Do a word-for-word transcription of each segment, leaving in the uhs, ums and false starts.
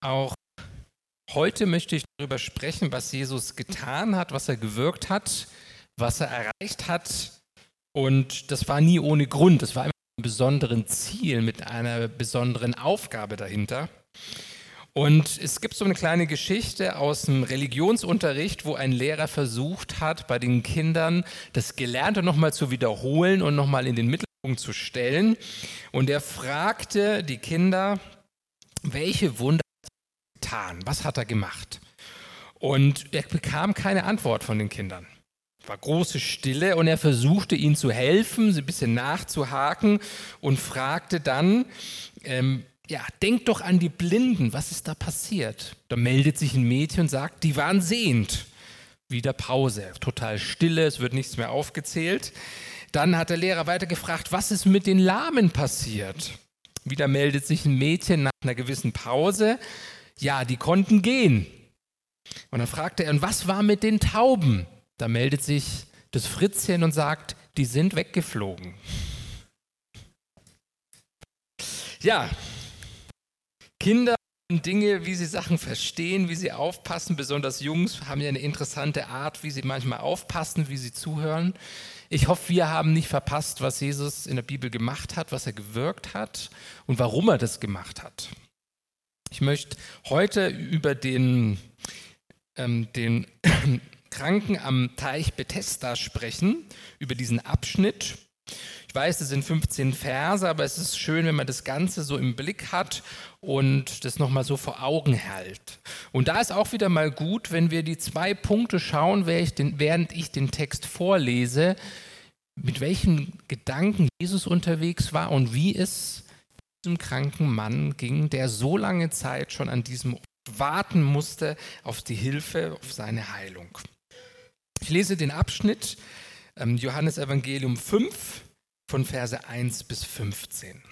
Auch heute möchte ich darüber sprechen, was Jesus getan hat, was er gewirkt hat, was er erreicht hat. Und das war nie ohne Grund. Das war immer mit einem besonderen Ziel, mit einer besonderen Aufgabe dahinter. Und es gibt so eine kleine Geschichte aus dem Religionsunterricht, wo ein Lehrer versucht hat, bei den Kindern das Gelernte nochmal zu wiederholen und nochmal in den Mittelpunkt zu stellen. Und er fragte die Kinder, welche Wunder hat er getan? Was hat er gemacht? Und er bekam keine Antwort von den Kindern. Es war große Stille und er versuchte ihnen zu helfen, sie ein bisschen nachzuhaken und fragte dann, ähm, ja, denk doch an die Blinden, was ist da passiert? Da meldet sich ein Mädchen und sagt, die waren sehend. Wieder Pause, total Stille, es wird nichts mehr aufgezählt. Dann hat der Lehrer weiter gefragt, was ist mit den Lahmen passiert? Wieder meldet sich ein Mädchen nach einer gewissen Pause, ja, die konnten gehen. Und dann fragte er, und was war mit den Tauben? Da meldet sich das Fritzchen und sagt, die sind weggeflogen. Ja, Kinder haben Dinge, wie sie Sachen verstehen, wie sie aufpassen. Besonders Jungs haben ja eine interessante Art, wie sie manchmal aufpassen, wie sie zuhören. Ich hoffe, wir haben nicht verpasst, was Jesus in der Bibel gemacht hat, was er gewirkt hat und warum er das gemacht hat. Ich möchte heute über den, ähm, den Kranken am Teich Bethesda sprechen, über diesen Abschnitt. Ich weiß, das sind fünfzehn Verse, aber es ist schön, wenn man das Ganze so im Blick hat und das nochmal so vor Augen hält. Und da ist auch wieder mal gut, wenn wir die zwei Punkte schauen, während ich den Text vorlese, mit welchen Gedanken Jesus unterwegs war und wie es diesem kranken Mann ging, der so lange Zeit schon an diesem Ort warten musste auf die Hilfe, auf seine Heilung. Ich lese den Abschnitt ähm, Johannes Evangelium fünf, von Verse eins bis fünfzehn.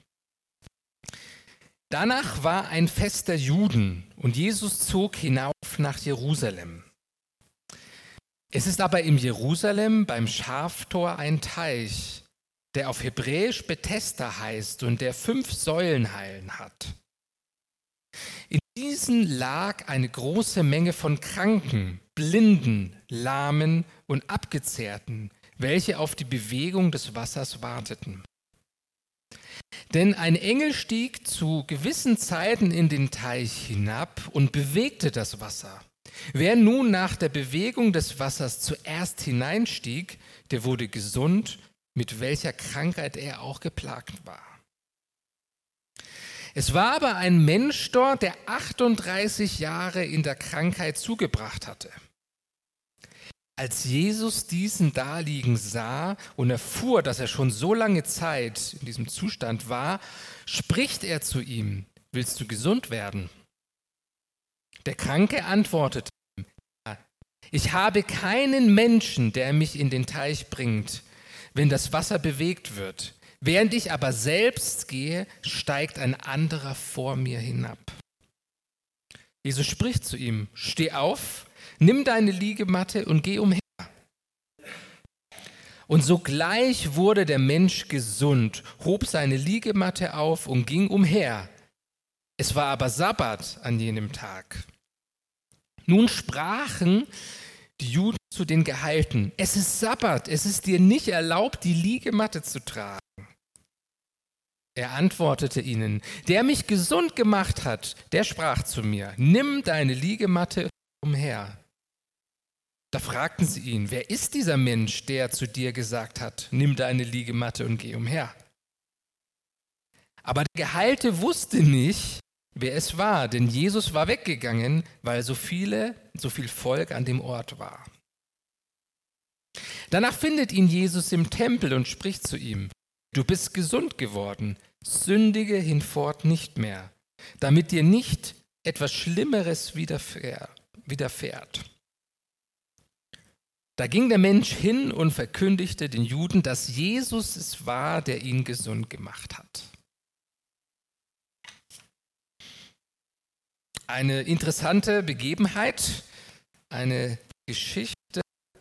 Danach war ein Fest der Juden und Jesus zog hinauf nach Jerusalem. Es ist aber in Jerusalem beim Schaftor ein Teich, der auf Hebräisch Bethesda heißt und der fünf Säulenhallen hat. In diesen lag eine große Menge von Kranken, Blinden, Lahmen und Abgezehrten, welche auf die Bewegung des Wassers warteten. Denn ein Engel stieg zu gewissen Zeiten in den Teich hinab und bewegte das Wasser. Wer nun nach der Bewegung des Wassers zuerst hineinstieg, der wurde gesund, mit welcher Krankheit er auch geplagt war. Es war aber ein Mensch dort, der achtunddreißig Jahre in der Krankheit zugebracht hatte. Als Jesus diesen daliegen sah und erfuhr, dass er schon so lange Zeit in diesem Zustand war, spricht er zu ihm, willst du gesund werden? Der Kranke antwortete ihm, ich habe keinen Menschen, der mich in den Teich bringt, wenn das Wasser bewegt wird. Während ich aber selbst gehe, steigt ein anderer vor mir hinab. Jesus spricht zu ihm, steh auf, nimm deine Liegematte und geh umher. Und sogleich wurde der Mensch gesund, hob seine Liegematte auf und ging umher. Es war aber Sabbat an jenem Tag. Nun sprachen die Juden zu den Geheilten, es ist Sabbat, es ist dir nicht erlaubt, die Liegematte zu tragen. Er antwortete ihnen, der mich gesund gemacht hat, der sprach zu mir, nimm deine Liegematte umher. Da fragten sie ihn, wer ist dieser Mensch, der zu dir gesagt hat, nimm deine Liegematte und geh umher? Aber der Geheilte wusste nicht, wer es war, denn Jesus war weggegangen, weil so viele, so viel Volk an dem Ort war. Danach findet ihn Jesus im Tempel und spricht zu ihm, du bist gesund geworden, sündige hinfort nicht mehr, damit dir nicht etwas Schlimmeres widerfährt. Da ging der Mensch hin und verkündigte den Juden, dass Jesus es war, der ihn gesund gemacht hat. Eine interessante Begebenheit, eine Geschichte, die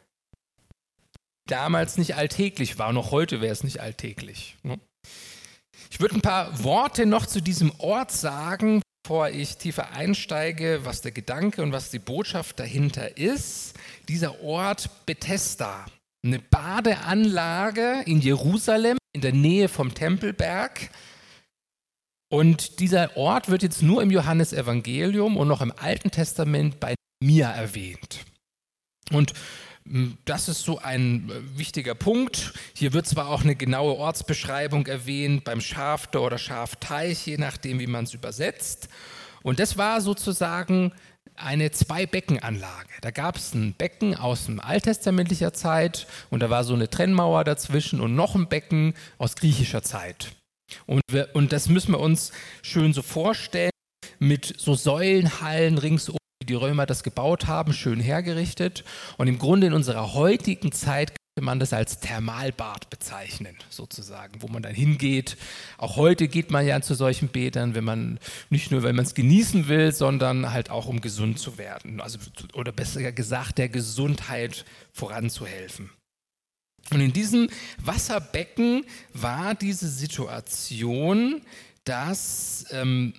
damals nicht alltäglich war. Noch heute wäre es nicht alltäglich. Ich würde ein paar Worte noch zu diesem Ort sagen, bevor ich tiefer einsteige, was der Gedanke und was die Botschaft dahinter ist, dieser Ort Bethesda, eine Badeanlage in Jerusalem, in der Nähe vom Tempelberg. Und dieser Ort wird jetzt nur im Johannesevangelium und noch im Alten Testament bei Nehemia erwähnt. Und das ist so ein wichtiger Punkt. Hier wird zwar auch eine genaue Ortsbeschreibung erwähnt, beim Schaftor oder Schafteich, je nachdem, wie man es übersetzt. Und das war sozusagen eine Zwei-Becken-Anlage. Da gab es ein Becken aus dem alttestamentlicher Zeit und da war so eine Trennmauer dazwischen und noch ein Becken aus griechischer Zeit. Und, wir, und das müssen wir uns schön so vorstellen, mit so Säulenhallen ringsum, wie die Römer das gebaut haben, schön hergerichtet. Und im Grunde in unserer heutigen Zeit könnte man das als Thermalbad bezeichnen, sozusagen, wo man dann hingeht. Auch heute geht man ja zu solchen Bädern, wenn man nicht nur, wenn man es genießen will, sondern halt auch, um gesund zu werden. Also, oder besser gesagt, der Gesundheit voranzuhelfen. Und in diesem Wasserbecken war diese Situation, dass, ähm,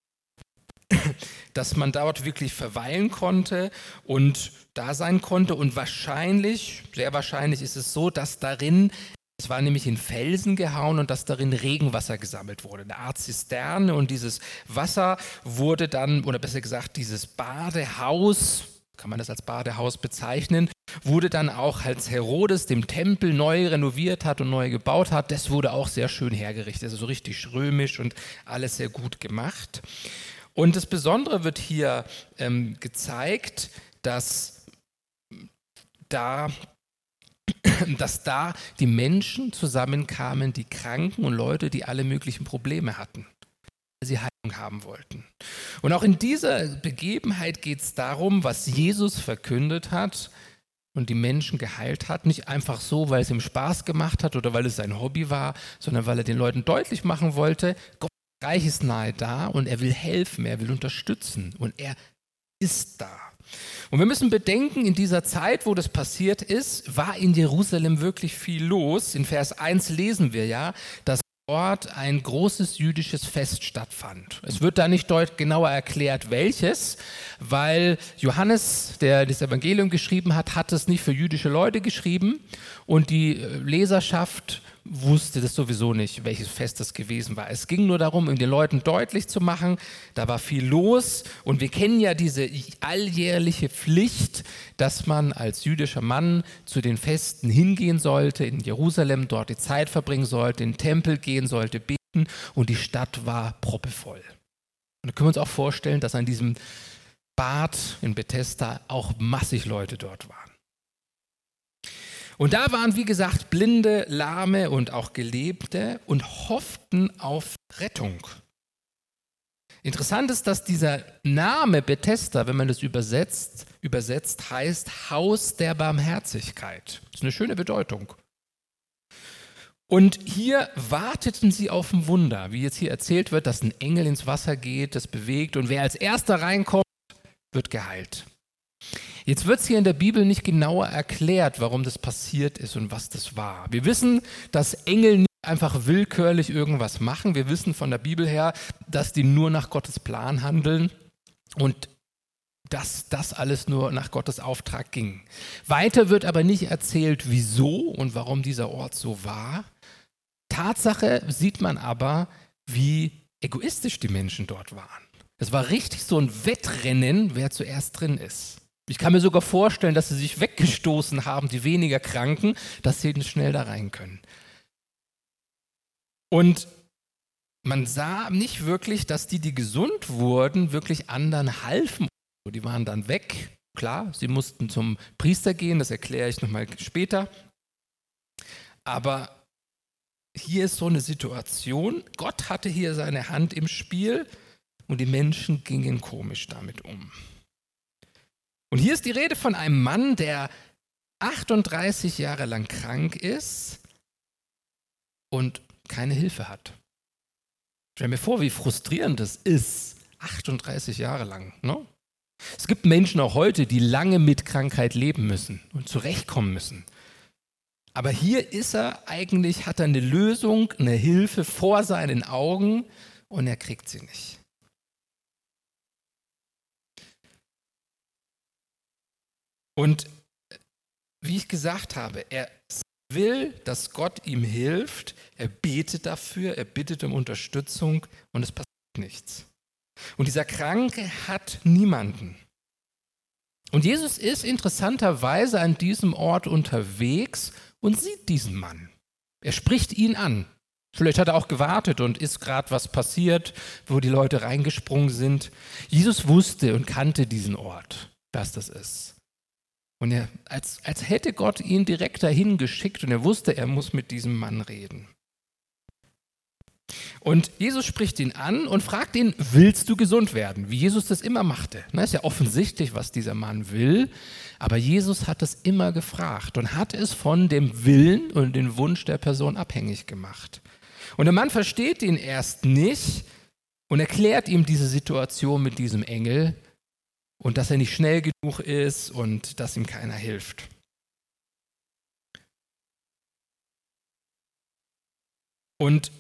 dass man dort wirklich verweilen konnte und da sein konnte. Und wahrscheinlich, sehr wahrscheinlich ist es so, dass darin, es war nämlich in Felsen gehauen und dass darin Regenwasser gesammelt wurde, eine Art Zisterne. Und dieses Wasser wurde dann, oder besser gesagt, dieses Badehaus, kann man das als Badehaus bezeichnen, wurde dann auch, als Herodes den Tempel neu renoviert hat und neu gebaut hat, das wurde auch sehr schön hergerichtet, also so richtig römisch und alles sehr gut gemacht. Und das Besondere wird hier ähm, gezeigt, dass da, dass da die Menschen zusammenkamen, die Kranken und Leute, die alle möglichen Probleme hatten, weil sie Heilung haben wollten. Und auch in dieser Begebenheit geht es darum, was Jesus verkündet hat und die Menschen geheilt hat. Nicht einfach so, weil es ihm Spaß gemacht hat oder weil es sein Hobby war, sondern weil er den Leuten deutlich machen wollte, Gottes Reich ist nahe da und er will helfen, er will unterstützen und er ist da. Und wir müssen bedenken, in dieser Zeit, wo das passiert ist, war in Jerusalem wirklich viel los. In Vers eins lesen wir ja, dass dort ein großes jüdisches Fest stattfand. Es wird da nicht deutlich genauer erklärt, welches, weil Johannes, der das Evangelium geschrieben hat, hat es nicht für jüdische Leute geschrieben und die Leserschaft wusste das sowieso nicht, welches Fest das gewesen war. Es ging nur darum, um den Leuten deutlich zu machen, da war viel los und wir kennen ja diese alljährliche Pflicht, dass man als jüdischer Mann zu den Festen hingehen sollte, in Jerusalem dort die Zeit verbringen sollte, in den Tempel gehen sollte, beten und die Stadt war proppevoll. Und da können wir uns auch vorstellen, dass an diesem Bad in Bethesda auch massig Leute dort waren. Und da waren, wie gesagt, Blinde, Lahme und auch Gelähmte und hofften auf Rettung. Interessant ist, dass dieser Name Bethesda, wenn man das übersetzt, übersetzt heißt Haus der Barmherzigkeit. Das ist eine schöne Bedeutung. Und hier warteten sie auf ein Wunder, wie jetzt hier erzählt wird, dass ein Engel ins Wasser geht, das bewegt und wer als erster reinkommt, wird geheilt. Jetzt wird es hier in der Bibel nicht genauer erklärt, warum das passiert ist und was das war. Wir wissen, dass Engel nicht einfach willkürlich irgendwas machen. Wir wissen von der Bibel her, dass die nur nach Gottes Plan handeln und dass das alles nur nach Gottes Auftrag ging. Weiter wird aber nicht erzählt, wieso und warum dieser Ort so war. Tatsache sieht man aber, wie egoistisch die Menschen dort waren. Es war richtig so ein Wettrennen, wer zuerst drin ist. Ich kann mir sogar vorstellen, dass sie sich weggestoßen haben, die weniger Kranken, dass sie schnell da rein können. Und man sah nicht wirklich, dass die, die gesund wurden, wirklich anderen halfen. Die waren dann weg. Klar, sie mussten zum Priester gehen, das erkläre ich nochmal später. Aber hier ist so eine Situation, Gott hatte hier seine Hand im Spiel und die Menschen gingen komisch damit um. Und hier ist die Rede von einem Mann, der achtunddreißig Jahre lang krank ist und keine Hilfe hat. Stell mir vor, wie frustrierend das ist, achtunddreißig Jahre lang. Ne? Es gibt Menschen auch heute, die lange mit Krankheit leben müssen und zurechtkommen müssen. Aber hier ist er eigentlich, hat er eine Lösung, eine Hilfe vor seinen Augen und er kriegt sie nicht. Und wie ich gesagt habe, er will, dass Gott ihm hilft, er betet dafür, er bittet um Unterstützung und es passiert nichts. Und dieser Kranke hat niemanden. Und Jesus ist interessanterweise an diesem Ort unterwegs und sieht diesen Mann. Er spricht ihn an. Vielleicht hat er auch gewartet und ist gerade was passiert, wo die Leute reingesprungen sind. Jesus wusste und kannte diesen Ort, dass das ist. Und er, als, als hätte Gott ihn direkt dahin geschickt und er wusste, er muss mit diesem Mann reden. Und Jesus spricht ihn an und fragt ihn, willst du gesund werden? Wie Jesus das immer machte. Na, ist ja offensichtlich, was dieser Mann will, aber Jesus hat es immer gefragt und hat es von dem Willen und dem Wunsch der Person abhängig gemacht. Und der Mann versteht ihn erst nicht und erklärt ihm diese Situation mit diesem Engel und dass er nicht schnell genug ist und dass ihm keiner hilft. Und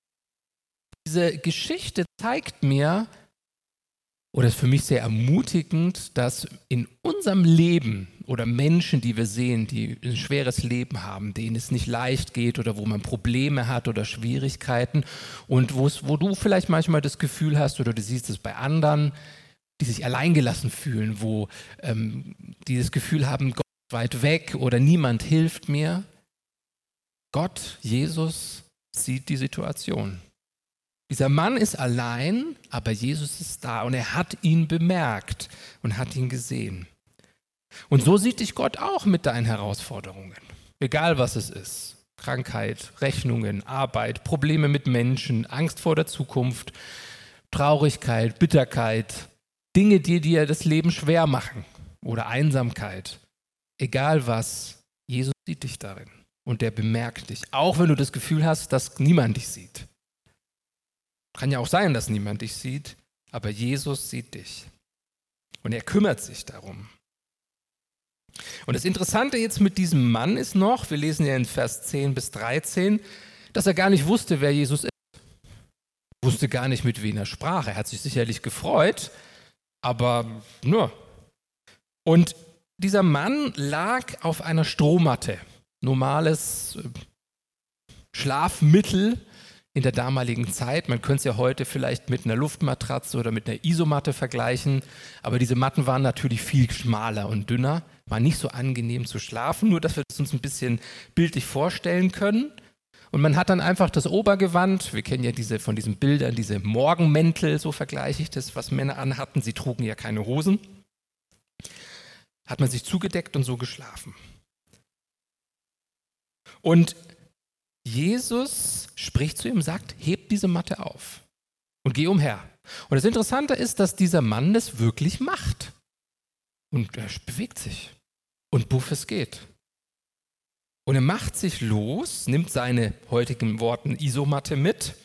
diese Geschichte zeigt mir, oder ist für mich sehr ermutigend, dass in unserem Leben oder Menschen, die wir sehen, die ein schweres Leben haben, denen es nicht leicht geht oder wo man Probleme hat oder Schwierigkeiten und wo es, wo du vielleicht manchmal das Gefühl hast oder du siehst es bei anderen, die sich alleingelassen fühlen, wo ähm, die das Gefühl haben, Gott ist weit weg oder niemand hilft mir. Gott, Jesus, sieht die Situation. Dieser Mann ist allein, aber Jesus ist da und er hat ihn bemerkt und hat ihn gesehen. Und so sieht dich Gott auch mit deinen Herausforderungen, egal was es ist. Krankheit, Rechnungen, Arbeit, Probleme mit Menschen, Angst vor der Zukunft, Traurigkeit, Bitterkeit, Dinge, die dir das Leben schwer machen oder Einsamkeit. Egal was, Jesus sieht dich darin und der bemerkt dich, auch wenn du das Gefühl hast, dass niemand dich sieht. Kann ja auch sein, dass niemand dich sieht, aber Jesus sieht dich und er kümmert sich darum. Und das Interessante jetzt mit diesem Mann ist noch, wir lesen ja in Vers zehn bis dreizehn, dass er gar nicht wusste, wer Jesus ist. Er wusste gar nicht, mit wem er sprach. Er hat sich sicherlich gefreut, aber nur. Und dieser Mann lag auf einer Strohmatte, normales Schlafmittel in der damaligen Zeit. Man könnte es ja heute vielleicht mit einer Luftmatratze oder mit einer Isomatte vergleichen, aber diese Matten waren natürlich viel schmaler und dünner, war nicht so angenehm zu schlafen, nur dass wir es uns ein bisschen bildlich vorstellen können. Und man hat dann einfach das Obergewand, wir kennen ja diese von diesen Bildern, diese Morgenmäntel, so vergleiche ich das, was Männer anhatten, sie trugen ja keine Hosen, hat man sich zugedeckt und so geschlafen. Und Jesus spricht zu ihm und sagt, heb diese Matte auf und geh umher. Und das Interessante ist, dass dieser Mann das wirklich macht. Und er bewegt sich. Und buff, es geht. Und er macht sich los, nimmt seine heutigen Worten Isomatte mit.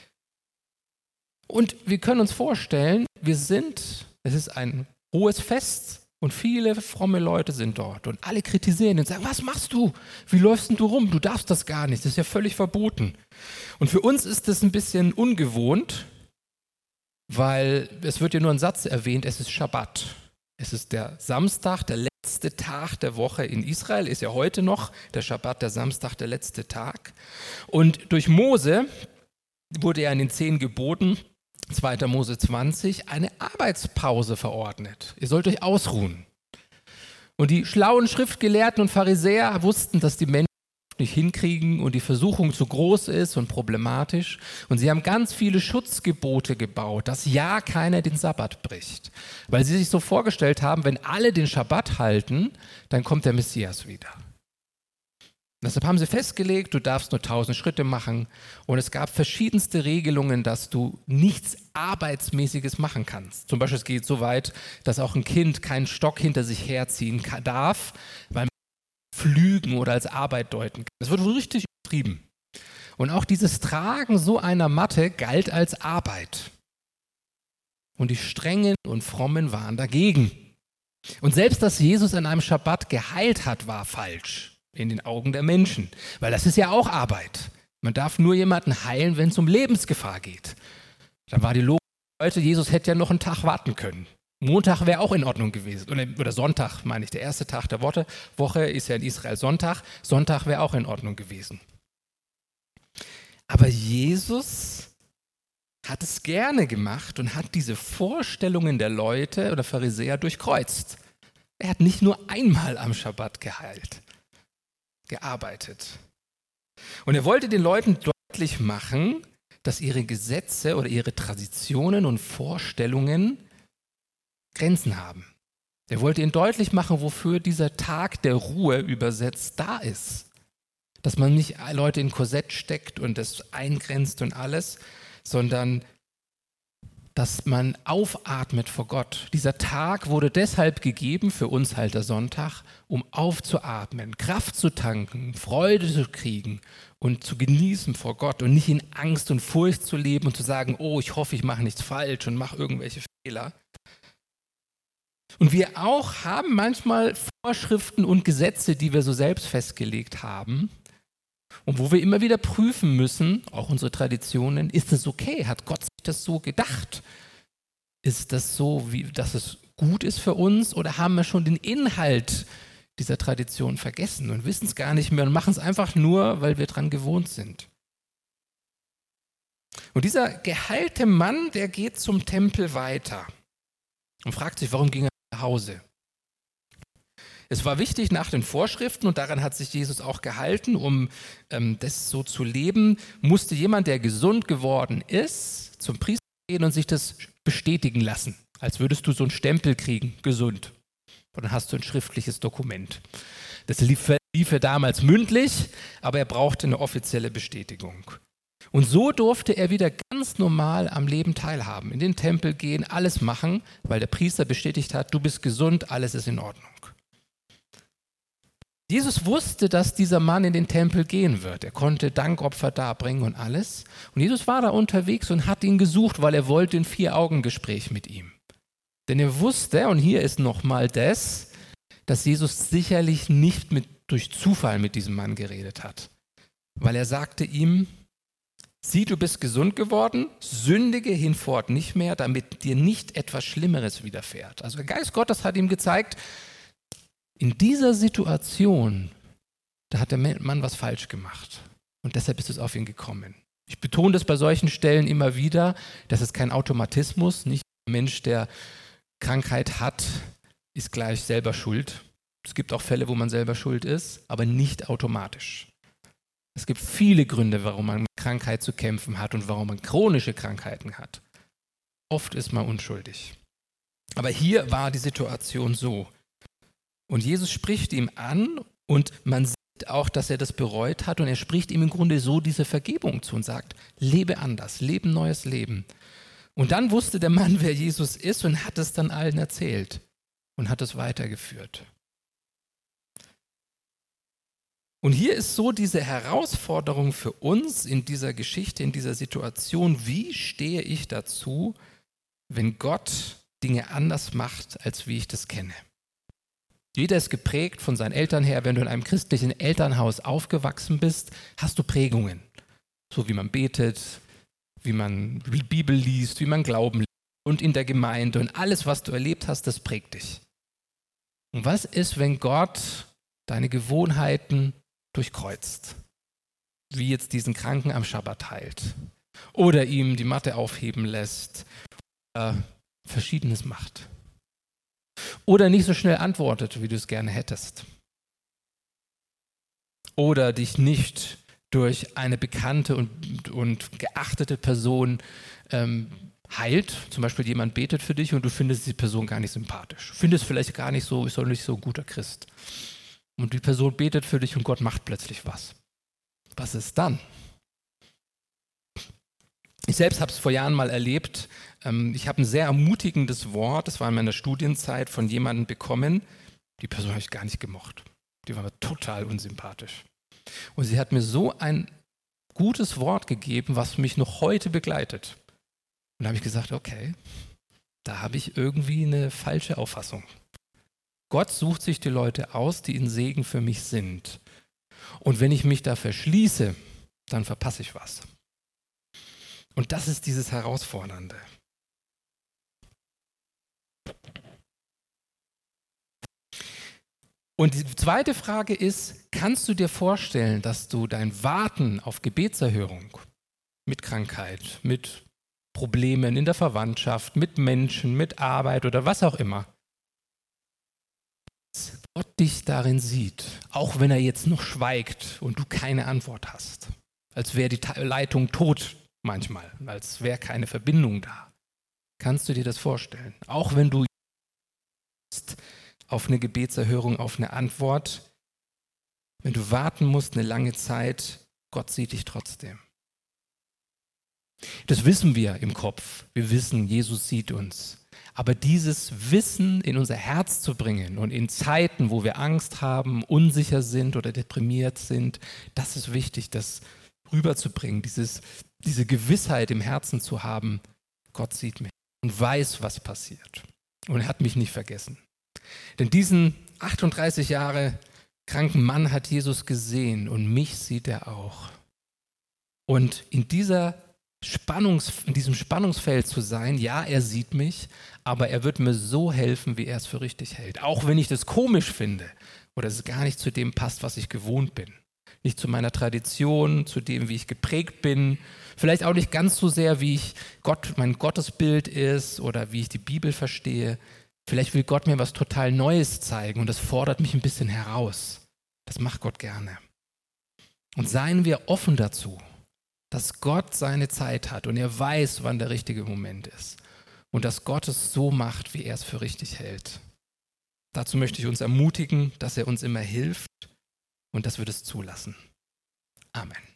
Und wir können uns vorstellen, wir sind, es ist ein hohes Fest, und viele fromme Leute sind dort und alle kritisieren und sagen, was machst du? Wie läufst denn du rum? Du darfst das gar nicht, das ist ja völlig verboten. Und für uns ist das ein bisschen ungewohnt, weil es wird ja nur ein Satz erwähnt, es ist Schabbat. Es ist der Samstag, der letzte Tag der Woche in Israel, ist ja heute noch der Schabbat, der Samstag, der letzte Tag. Und durch Mose wurde ja in den zehn Geboten, zweiter Mose zwanzig, eine Arbeitspause verordnet. Ihr sollt euch ausruhen. Und die schlauen Schriftgelehrten und Pharisäer wussten, dass die Menschen nicht hinkriegen und die Versuchung zu groß ist und problematisch. Und sie haben ganz viele Schutzgebote gebaut, dass ja keiner den Sabbat bricht. Weil sie sich so vorgestellt haben, wenn alle den Schabbat halten, dann kommt der Messias wieder. Deshalb haben sie festgelegt, du darfst nur tausend Schritte machen und es gab verschiedenste Regelungen, dass du nichts Arbeitsmäßiges machen kannst. Zum Beispiel es geht so weit, dass auch ein Kind keinen Stock hinter sich herziehen darf, weil man Pflügen oder als Arbeit deuten kann. Das wird richtig übertrieben. Und auch dieses Tragen so einer Matte galt als Arbeit. Und die Strengen und Frommen waren dagegen. Und selbst, dass Jesus an einem Schabbat geheilt hat, war falsch. In den Augen der Menschen, weil das ist ja auch Arbeit. Man darf nur jemanden heilen, wenn es um Lebensgefahr geht. Da war die Logik heute, Jesus hätte ja noch einen Tag warten können. Montag wäre auch in Ordnung gewesen. Oder, oder Sonntag, meine ich, der erste Tag der Woche, Woche ist ja in Israel Sonntag. Sonntag wäre auch in Ordnung gewesen. Aber Jesus hat es gerne gemacht und hat diese Vorstellungen der Leute oder Pharisäer durchkreuzt. Er hat nicht nur einmal am Schabbat geheilt, gearbeitet. Und er wollte den Leuten deutlich machen, dass ihre Gesetze oder ihre Traditionen und Vorstellungen Grenzen haben. Er wollte ihnen deutlich machen, wofür dieser Tag der Ruhe übersetzt da ist. Dass man nicht Leute in Korsett steckt und das eingrenzt und alles, sondern dass man aufatmet vor Gott. Dieser Tag wurde deshalb gegeben, für uns halt der Sonntag, um aufzuatmen, Kraft zu tanken, Freude zu kriegen und zu genießen vor Gott und nicht in Angst und Furcht zu leben und zu sagen, oh, ich hoffe, ich mache nichts falsch und mache irgendwelche Fehler. Und wir auch haben manchmal Vorschriften und Gesetze, die wir so selbst festgelegt haben und wo wir immer wieder prüfen müssen, auch unsere Traditionen, ist das okay? Hat Gott sich das so gedacht? Ist das so, wie, dass es gut ist für uns oder haben wir schon den Inhalt dieser Tradition vergessen und wissen es gar nicht mehr und machen es einfach nur, weil wir dran gewohnt sind? Und dieser geheilte Mann, der geht zum Tempel weiter und fragt sich, warum ging er nach Hause? Es war wichtig nach den Vorschriften und daran hat sich Jesus auch gehalten, um ähm, das so zu leben, musste jemand, der gesund geworden ist, zum Priester gehen und sich das bestätigen lassen, als würdest du so einen Stempel kriegen, gesund. Und dann hast du ein schriftliches Dokument. Das lief, lief er damals mündlich, aber er brauchte eine offizielle Bestätigung. Und so durfte er wieder ganz normal am Leben teilhaben, in den Tempel gehen, alles machen, weil der Priester bestätigt hat, du bist gesund, alles ist in Ordnung. Jesus wusste, dass dieser Mann in den Tempel gehen wird. Er konnte Dankopfer darbringen und alles. Und Jesus war da unterwegs und hat ihn gesucht, weil er wollte ein Vier-Augen-Gespräch mit ihm. Denn er wusste, und hier ist nochmal das, dass Jesus sicherlich nicht mit, durch Zufall mit diesem Mann geredet hat. Weil er sagte ihm, sieh, du bist gesund geworden, sündige hinfort nicht mehr, damit dir nicht etwas Schlimmeres widerfährt. Also der Geist Gottes hat ihm gezeigt, in dieser Situation, da hat der Mann was falsch gemacht. Und deshalb ist es auf ihn gekommen. Ich betone das bei solchen Stellen immer wieder, das ist kein Automatismus. Nicht ein Mensch, der Krankheit hat, ist gleich selber schuld. Es gibt auch Fälle, wo man selber schuld ist, aber nicht automatisch. Es gibt viele Gründe, warum man mit Krankheit zu kämpfen hat und warum man chronische Krankheiten hat. Oft ist man unschuldig. Aber hier war die Situation so. Und Jesus spricht ihm an und man sieht auch, dass er das bereut hat und er spricht ihm im Grunde so diese Vergebung zu und sagt, lebe anders, lebe ein neues Leben. Und dann wusste der Mann, wer Jesus ist und hat es dann allen erzählt und hat es weitergeführt. Und hier ist so diese Herausforderung für uns in dieser Geschichte, in dieser Situation, wie stehe ich dazu, wenn Gott Dinge anders macht, als wie ich das kenne. Jeder ist geprägt von seinen Eltern her. Wenn du in einem christlichen Elternhaus aufgewachsen bist, hast du Prägungen. So wie man betet, wie man die Bibel liest, wie man Glauben liest und in der Gemeinde. Und alles, was du erlebt hast, das prägt dich. Und was ist, wenn Gott deine Gewohnheiten durchkreuzt? Wie jetzt diesen Kranken am Schabbat heilt. Oder ihm die Matte aufheben lässt. Oder Verschiedenes macht. Oder nicht so schnell antwortet, wie du es gerne hättest. Oder dich nicht durch eine bekannte und, und geachtete Person ähm, heilt. Zum Beispiel jemand betet für dich und du findest die Person gar nicht sympathisch. Du findest vielleicht gar nicht so, ist doch nicht so ein guter Christ. Und die Person betet für dich und Gott macht plötzlich was. Was ist dann? Ich selbst habe es vor Jahren mal erlebt. Ich habe ein sehr ermutigendes Wort, das war in meiner Studienzeit, von jemandem bekommen. Die Person habe ich gar nicht gemocht. Die war mir total unsympathisch. Und sie hat mir so ein gutes Wort gegeben, was mich noch heute begleitet. Und da habe ich gesagt, okay, da habe ich irgendwie eine falsche Auffassung. Gott sucht sich die Leute aus, die ein Segen für mich sind. Und wenn ich mich da verschließe, dann verpasse ich was. Und das ist dieses Herausfordernde. Und die zweite Frage ist, kannst du dir vorstellen, dass du dein Warten auf Gebetserhörung mit Krankheit, mit Problemen in der Verwandtschaft, mit Menschen, mit Arbeit oder was auch immer, dass Gott dich darin sieht, auch wenn er jetzt noch schweigt und du keine Antwort hast, als wäre die Leitung tot manchmal, als wäre keine Verbindung da. Kannst du dir das vorstellen? Auch wenn du auf eine Gebetserhörung, auf eine Antwort, wenn du warten musst eine lange Zeit, Gott sieht dich trotzdem. Das wissen wir im Kopf. Wir wissen, Jesus sieht uns. Aber dieses Wissen in unser Herz zu bringen und in Zeiten, wo wir Angst haben, unsicher sind oder deprimiert sind, das ist wichtig, das rüberzubringen, dieses, diese Gewissheit im Herzen zu haben, Gott sieht mich und weiß, was passiert. Und er hat mich nicht vergessen. Denn diesen achtunddreißig Jahre kranken Mann hat Jesus gesehen und mich sieht er auch. Und in dieser Spannungs, in diesem Spannungsfeld zu sein, ja, er sieht mich, aber er wird mir so helfen, wie er es für richtig hält. Auch wenn ich das komisch finde oder es gar nicht zu dem passt, was ich gewohnt bin. Nicht zu meiner Tradition, zu dem, wie ich geprägt bin. Vielleicht auch nicht ganz so sehr, wie ich Gott, mein Gottesbild ist oder wie ich die Bibel verstehe. Vielleicht will Gott mir was total Neues zeigen und das fordert mich ein bisschen heraus. Das macht Gott gerne. Und seien wir offen dazu, dass Gott seine Zeit hat und er weiß, wann der richtige Moment ist. Und dass Gott es so macht, wie er es für richtig hält. Dazu möchte ich uns ermutigen, dass er uns immer hilft und dass wir das zulassen. Amen.